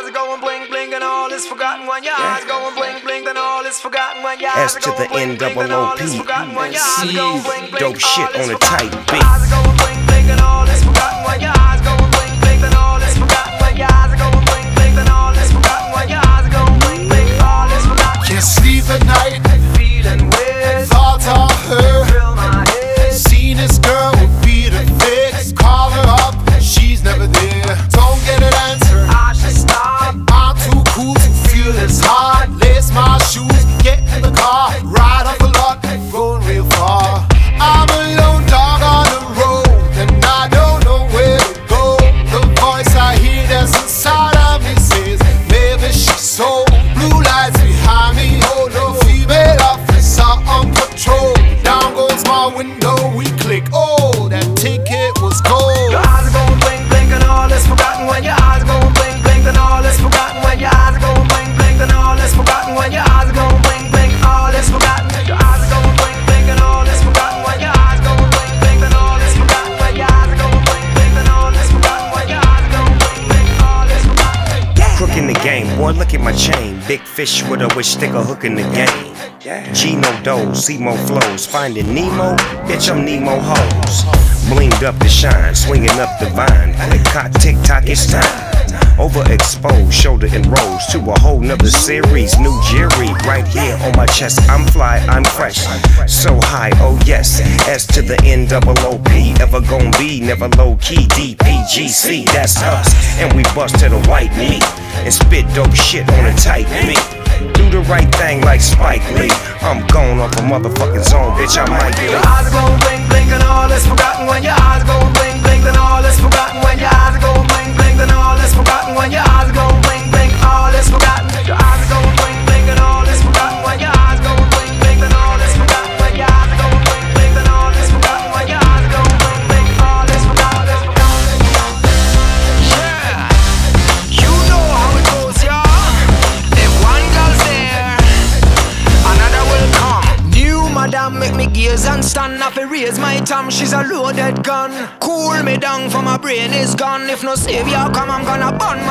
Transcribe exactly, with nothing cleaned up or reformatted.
eyes going bling bling and all is forgotten when your eyes going bling bling and all is forgotten when your eyes S to the N double O P. Dope shit on a tight beat. Eyes going bling bling and all is forgotten when your eyes going bling bling and all is forgotten when your eyes going bling bling and all is forgotten when your eyes going bling bling all is forgotten. Can't sleep at night, Feeling weird, thoughts of her. fill my head. Seen this girl with beat her fix. Call her up, she's never there. Don't get an answer, I should stop. I'm too cool to feel this hard. Lace my shoes, get in the car, ride off a lot, going real far. I'm a lone dog on the road, and I don't know where to go. The voice I hear that's inside of me says, maybe she's so. Blue lights behind me, oh no, female officer on patrol. Down goes my window, we click, oh, that ticket was cold. Your eyes are going bling bling and all is forgotten when your eyes are going bling bling and all is forgotten when your eyes are going bling bling and all is forgotten when your eyes are going bling bling all is forgotten. Your eyes are going bling bling and all is forgotten when your eyes are going bling bling and all is forgotten when your eyes are going bling bling and all is forgotten when your eyes are going bling bling all is forgotten. Crook in the game, boy, look at my chain. Big fish with a wish stick a hook in the game. Gino dough, see more flows. Finding Nemo, bitch, I'm Nemo hoes. Blinged up to shine, swinging up the vine. Click, cock, tick tock, it's time. Overexposed, shoulder and rolls to a whole nother series. New Jerry, right here on my chest. I'm fly, I'm fresh, so high, oh yes. S to the N double O P, ever gon' be, never low key. D P G C, that's us, and we bust to the white meat and spit dope shit on a tight beat. Do the right thing like Spike Lee. I'm gone off a motherfucking zone, bitch, I might be. Your eyes are going bling bling and all is forgotten when your eyes are going bling bling and all is forgotten when your eyes are going bling bling and all is forgotten when your eyes are going bling bling all is forgotten. Your eyes are going bling bling and all is forgotten when your eyes are going bling bling and all is forgotten when your eyes are going bling bling and all is forgotten when your eyes are going bling bling all is forgotten. Yeah, you know how it goes, y'all. If one girl's there, another will come. New madam make me gaze and stand up and raise my thumb. She's a loaded gun. Cool me down for my brain is gone. If no savior come, I'm gonna burn